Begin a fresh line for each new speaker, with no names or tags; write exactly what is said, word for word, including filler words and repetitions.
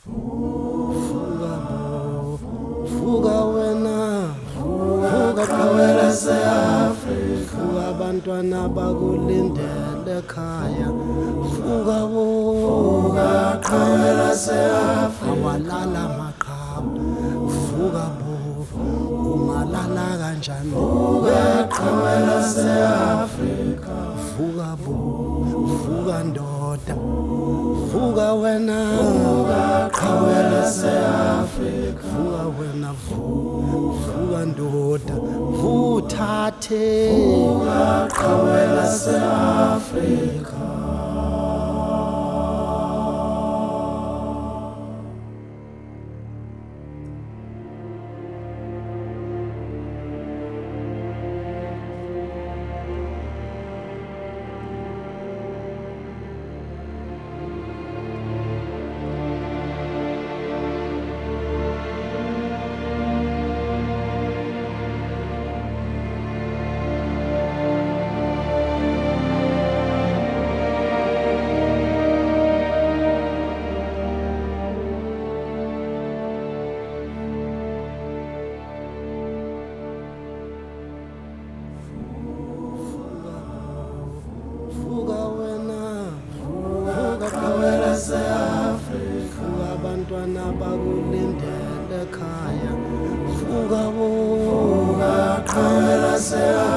Vuka bo, vuka wena, vuka qhawela se-Afrika, vuka abantwana bakulindele ekhaya. Vuka bo, vuka qhawela se-Afrika, awalala maqhawe. Vuka bo, ungalala kanjani? Vuka qhawela se-Afrika, vuka bo, vuka ndoda, vuka wena, vuka qhawela se-Afrika, vuka wena, vuka ndoda, vuthathe, vuka qhawela se-Afrika. Vuka wena, vuka qhawela se-Afrika, vuka abantwana bakulindele ekhaya. Vuka bo, vuka qhawela se-Afrika.